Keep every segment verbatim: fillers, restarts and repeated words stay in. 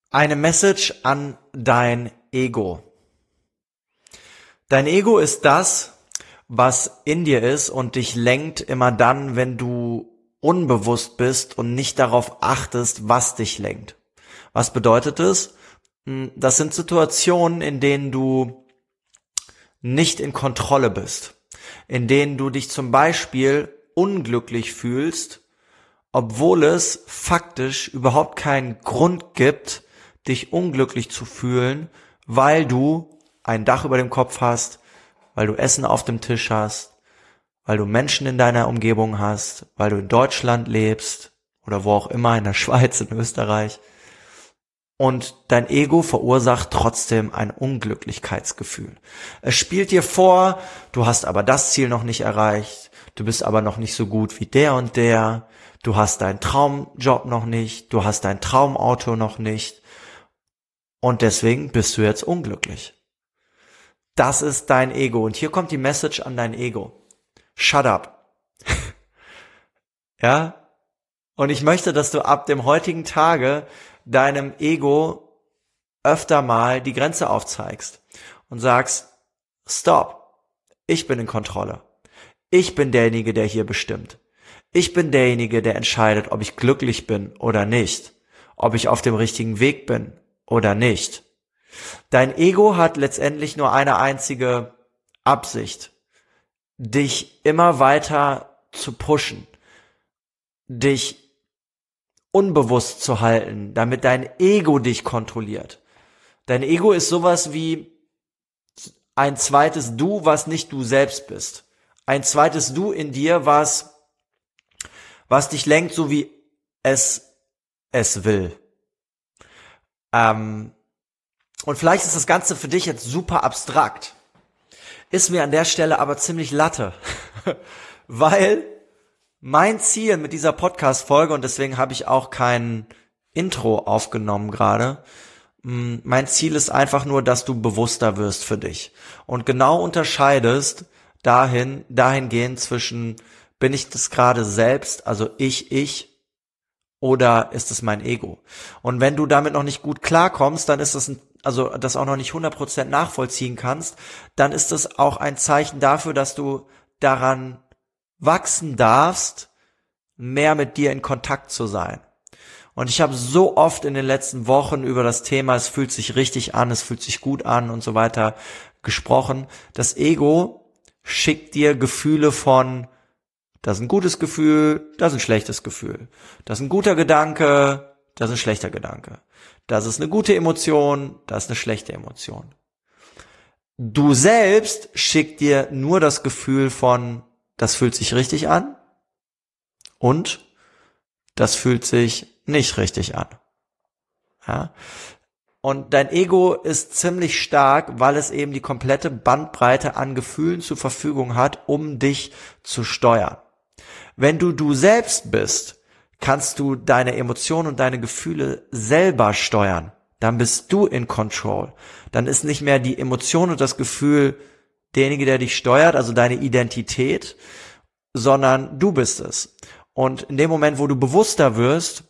Eine Message an dein Ego. Dein Ego ist das, was in dir ist und dich lenkt immer dann, wenn du unbewusst bist und nicht darauf achtest, was dich lenkt. Was bedeutet es? Das sind Situationen, in denen du nicht in Kontrolle bist, in denen du dich zum Beispiel unglücklich fühlst, obwohl es faktisch überhaupt keinen Grund gibt, dich unglücklich zu fühlen, weil du ein Dach über dem Kopf hast, weil du Essen auf dem Tisch hast, weil du Menschen in deiner Umgebung hast, weil du in Deutschland lebst oder wo auch immer, in der Schweiz, in Österreich. Und dein Ego verursacht trotzdem ein Unglücklichkeitsgefühl. Es spielt dir vor, du hast aber das Ziel noch nicht erreicht, du bist aber noch nicht so gut wie der und der, du hast deinen Traumjob noch nicht, du hast dein Traumauto noch nicht und deswegen bist du jetzt unglücklich. Das ist dein Ego und hier kommt die Message an dein Ego. Shut up. Ja? Und ich möchte, dass du ab dem heutigen Tage deinem Ego öfter mal die Grenze aufzeigst und sagst, stop, ich bin in Kontrolle. Ich bin derjenige, der hier bestimmt. Ich bin derjenige, der entscheidet, ob ich glücklich bin oder nicht, ob ich auf dem richtigen Weg bin oder nicht. Dein Ego hat letztendlich nur eine einzige Absicht, dich immer weiter zu pushen, dich unbewusst zu halten, damit dein Ego dich kontrolliert. Dein Ego ist sowas wie ein zweites Du, was nicht du selbst bist. Ein zweites Du in dir, was, was dich lenkt, so wie es es will. Ähm, und vielleicht ist das Ganze für dich jetzt super abstrakt. Ist mir an der Stelle aber ziemlich Latte. Weil mein Ziel mit dieser Podcast-Folge, und deswegen habe ich auch kein Intro aufgenommen gerade, mein Ziel ist einfach nur, dass du bewusster wirst für dich und genau unterscheidest dahin, dahingehend zwischen, bin ich das gerade selbst, also ich, ich, oder ist es mein Ego? Und wenn du damit noch nicht gut klarkommst, dann ist das ein, also das auch noch nicht hundert Prozent nachvollziehen kannst, dann ist das auch ein Zeichen dafür, dass du daran wachsen darfst, mehr mit dir in Kontakt zu sein. Und ich habe so oft in den letzten Wochen über das Thema, es fühlt sich richtig an, es fühlt sich gut an und so weiter gesprochen. Das Ego schickt dir Gefühle von, das ist ein gutes Gefühl, das ist ein schlechtes Gefühl. Das ist ein guter Gedanke, das ist ein schlechter Gedanke. Das ist eine gute Emotion, das ist eine schlechte Emotion. Du selbst schickt dir nur das Gefühl von, das fühlt sich richtig an und das fühlt sich nicht richtig an. Ja? Und dein Ego ist ziemlich stark, weil es eben die komplette Bandbreite an Gefühlen zur Verfügung hat, um dich zu steuern. Wenn du du selbst bist, kannst du deine Emotionen und deine Gefühle selber steuern. Dann bist du in Control. Dann ist nicht mehr die Emotion und das Gefühl derjenige, der dich steuert, also deine Identität, sondern du bist es. Und in dem Moment, wo du bewusster wirst,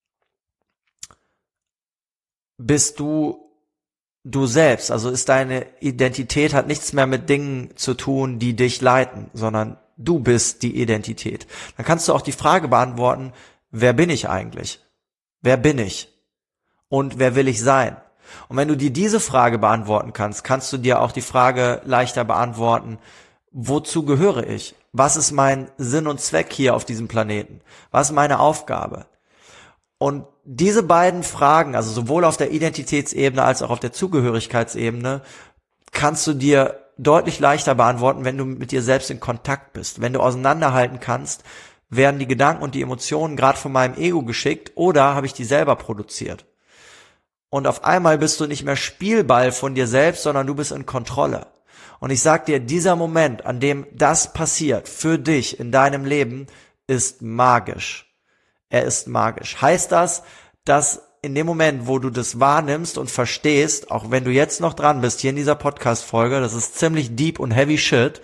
bist du du selbst. Also ist deine Identität, hat nichts mehr mit Dingen zu tun, die dich leiten, sondern du bist die Identität. Dann kannst du auch die Frage beantworten, wer bin ich eigentlich? Wer bin ich? Und wer will ich sein? Und wenn du dir diese Frage beantworten kannst, kannst du dir auch die Frage leichter beantworten, wozu gehöre ich? Was ist mein Sinn und Zweck hier auf diesem Planeten? Was ist meine Aufgabe? Und diese beiden Fragen, also sowohl auf der Identitätsebene als auch auf der Zugehörigkeitsebene, kannst du dir deutlich leichter beantworten, wenn du mit dir selbst in Kontakt bist. Wenn du auseinanderhalten kannst, werden die Gedanken und die Emotionen gerade von meinem Ego geschickt oder habe ich die selber produziert? Und auf einmal bist du nicht mehr Spielball von dir selbst, sondern du bist in Kontrolle. Und ich sag dir, dieser Moment, an dem das passiert für dich in deinem Leben, ist magisch. Er ist magisch. Heißt das, dass in dem Moment, wo du das wahrnimmst und verstehst, auch wenn du jetzt noch dran bist, hier in dieser Podcast-Folge, das ist ziemlich deep und heavy shit,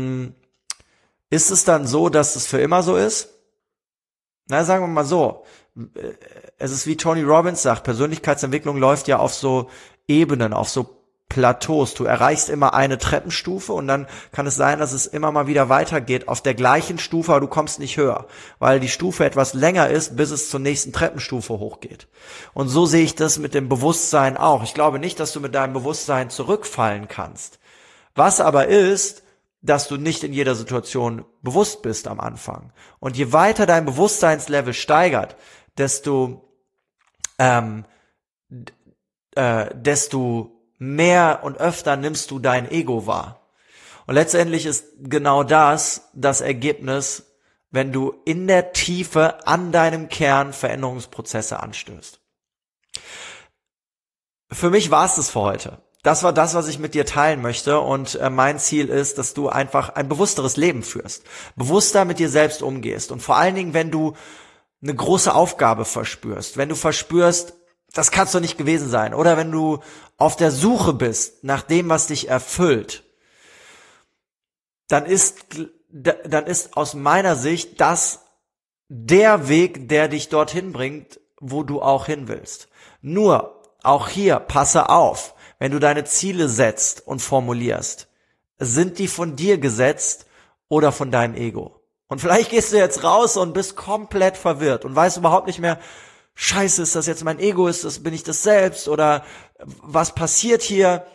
ist es dann so, dass es für immer so ist? Na, sagen wir mal so, Es ist wie Tony Robbins sagt, Persönlichkeitsentwicklung läuft ja auf so Ebenen, auf so Plateaus. Du erreichst immer eine Treppenstufe und dann kann es sein, dass es immer mal wieder weitergeht auf der gleichen Stufe, aber du kommst nicht höher, weil die Stufe etwas länger ist, bis es zur nächsten Treppenstufe hochgeht. Und so sehe ich das mit dem Bewusstsein auch. Ich glaube nicht, dass du mit deinem Bewusstsein zurückfallen kannst. Was aber ist, dass du nicht in jeder Situation bewusst bist am Anfang. Und je weiter dein Bewusstseinslevel steigert, desto ähm, äh, desto mehr und öfter nimmst du dein Ego wahr. Und letztendlich ist genau das das Ergebnis, wenn du in der Tiefe an deinem Kern Veränderungsprozesse anstößt. Für mich war es das für heute. Das war das, was ich mit dir teilen möchte, und äh, mein Ziel ist, dass du einfach ein bewussteres Leben führst, bewusster mit dir selbst umgehst und vor allen Dingen, wenn du eine große Aufgabe verspürst, wenn du verspürst, das kann's doch nicht gewesen sein, oder wenn du auf der Suche bist nach dem, was dich erfüllt, dann ist, dann ist aus meiner Sicht das der Weg, der dich dorthin bringt, wo du auch hin willst. Nur, auch hier, passe auf, wenn du deine Ziele setzt und formulierst, sind die von dir gesetzt oder von deinem Ego? Und vielleicht gehst du jetzt raus und bist komplett verwirrt und weißt überhaupt nicht mehr, Scheiße, ist das jetzt mein Ego, ist das, bin ich das selbst, oder was passiert hier?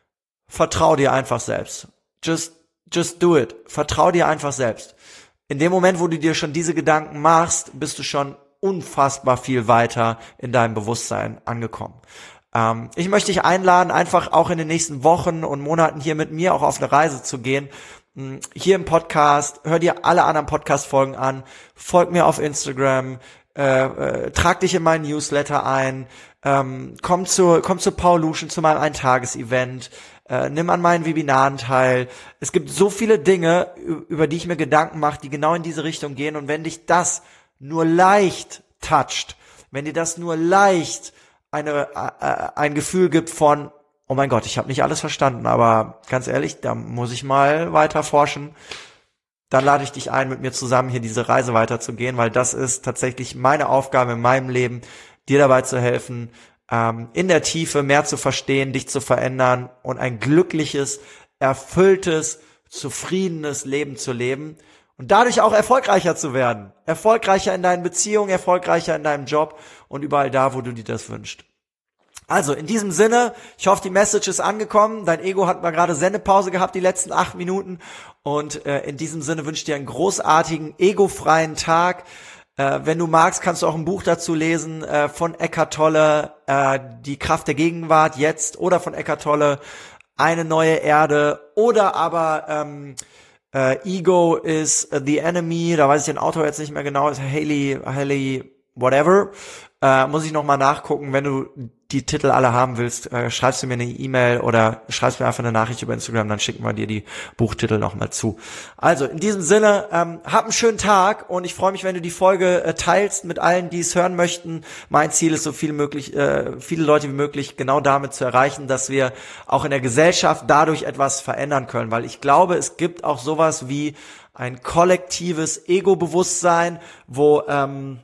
Vertrau dir einfach selbst. Just, just do it. Vertrau dir einfach selbst. In dem Moment, wo du dir schon diese Gedanken machst, bist du schon unfassbar viel weiter in deinem Bewusstsein angekommen. Ähm, ich möchte dich einladen, einfach auch in den nächsten Wochen und Monaten hier mit mir auch auf eine Reise zu gehen. Hier im Podcast, hör dir alle anderen Podcast-Folgen an, folg mir auf Instagram, Äh, äh, trag dich in meinen Newsletter ein, ähm, komm zu komm zu Paulution, zu meinem Eintages-Event, äh, nimm an meinen Webinaren teil. Es gibt so viele Dinge, über die ich mir Gedanken mache, die genau in diese Richtung gehen, und wenn dich das nur leicht toucht, wenn dir das nur leicht eine äh, ein Gefühl gibt von, oh mein Gott, ich habe nicht alles verstanden, aber ganz ehrlich, da muss ich mal weiter forschen, dann lade ich dich ein, mit mir zusammen hier diese Reise weiterzugehen, weil das ist tatsächlich meine Aufgabe in meinem Leben, dir dabei zu helfen, ähm, in der Tiefe mehr zu verstehen, dich zu verändern und ein glückliches, erfülltes, zufriedenes Leben zu leben und dadurch auch erfolgreicher zu werden. Erfolgreicher in deinen Beziehungen, erfolgreicher in deinem Job und überall da, wo du dir das wünschst. Also in diesem Sinne, ich hoffe, die Message ist angekommen. Dein Ego hat mal gerade Sendepause gehabt, die letzten acht Minuten. Und äh, in diesem Sinne wünsche ich dir einen großartigen, egofreien Tag. Äh, wenn du magst, kannst du auch ein Buch dazu lesen äh, von Eckhart Tolle, äh, Die Kraft der Gegenwart jetzt, oder von Eckhart Tolle, Eine neue Erde, oder aber ähm, äh, Ego is the Enemy. Da weiß ich den Autor jetzt nicht mehr genau. Ist Haley, Haley, whatever. Äh, muss ich nochmal nachgucken. Wenn du die Titel alle haben willst, äh, schreibst du mir eine E-Mail oder schreibst mir einfach eine Nachricht über Instagram, dann schicken wir dir die Buchtitel nochmal zu. Also in diesem Sinne, ähm, hab einen schönen Tag, und ich freue mich, wenn du die Folge äh, teilst mit allen, die es hören möchten. Mein Ziel ist, so viel möglich, äh, viele Leute wie möglich genau damit zu erreichen, dass wir auch in der Gesellschaft dadurch etwas verändern können, weil ich glaube, es gibt auch sowas wie ein kollektives Ego-Bewusstsein, wo ähm,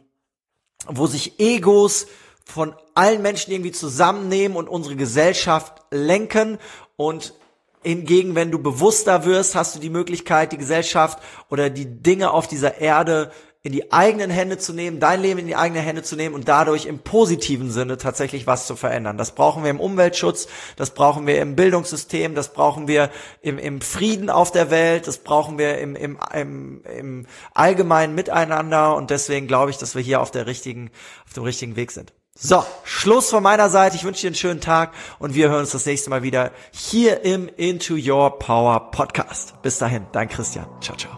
wo sich Egos von allen Menschen irgendwie zusammennehmen und unsere Gesellschaft lenken, und hingegen, wenn du bewusster wirst, hast du die Möglichkeit, die Gesellschaft oder die Dinge auf dieser Erde in die eigenen Hände zu nehmen, dein Leben in die eigenen Hände zu nehmen und dadurch im positiven Sinne tatsächlich was zu verändern. Das brauchen wir im Umweltschutz, das brauchen wir im Bildungssystem, das brauchen wir im, im Frieden auf der Welt, das brauchen wir im, im, im, im allgemeinen Miteinander, und deswegen glaube ich, dass wir hier auf der richtigen, auf dem richtigen Weg sind. So, Schluss von meiner Seite. Ich wünsche dir einen schönen Tag, und wir hören uns das nächste Mal wieder hier im Into Your Power Podcast. Bis dahin, dein Christian. Ciao, ciao.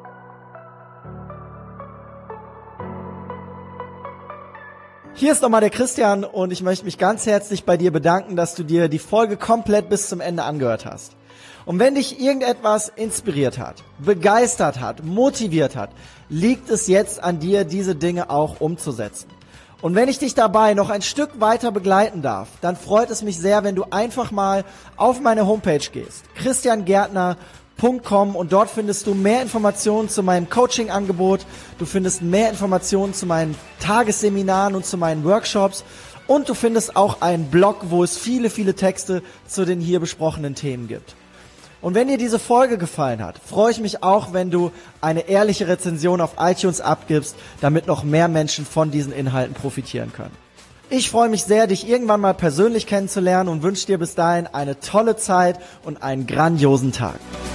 Hier ist nochmal der Christian, und ich möchte mich ganz herzlich bei dir bedanken, dass du dir die Folge komplett bis zum Ende angehört hast. Und wenn dich irgendetwas inspiriert hat, begeistert hat, motiviert hat, liegt es jetzt an dir, diese Dinge auch umzusetzen. Und wenn ich dich dabei noch ein Stück weiter begleiten darf, dann freut es mich sehr, wenn du einfach mal auf meine Homepage gehst, christian gärtner punkt com und dort findest du mehr Informationen zu meinem Coaching-Angebot, du findest mehr Informationen zu meinen Tagesseminaren und zu meinen Workshops und du findest auch einen Blog, wo es viele, viele Texte zu den hier besprochenen Themen gibt. Und wenn dir diese Folge gefallen hat, freue ich mich auch, wenn du eine ehrliche Rezension auf iTunes abgibst, damit noch mehr Menschen von diesen Inhalten profitieren können. Ich freue mich sehr, dich irgendwann mal persönlich kennenzulernen und wünsche dir bis dahin eine tolle Zeit und einen grandiosen Tag.